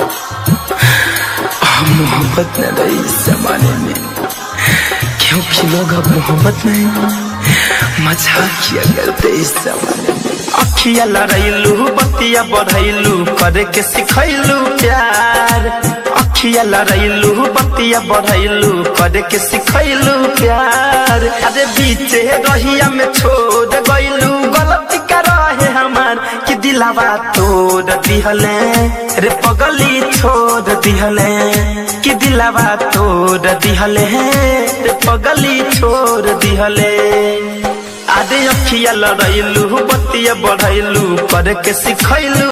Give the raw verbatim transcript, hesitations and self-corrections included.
मोहब्बत न रही इस जमाने में, क्योंकि लोग अब मोहब्बत नहीं मजाक किया करते इस जमाने में। अखिया लड़ैलू बतिया बढ़ैलू करे के सिखैलू प्यार, अखिया लड़ैलू बतिया बढ़ैलू करे के सिखैलू प्यार। अरे बीचे रहिया में छोड़ गइलू गलती कर रहे हमार कि दिलावा तोड़ दिहले रे पगली छोड़ दिहले कि दिलावा तोड़ दिहले रे पगली छोड़ दिहले। आदे अखिया लड़ैलू बतिया बढ़ैलू करे के सिखैलू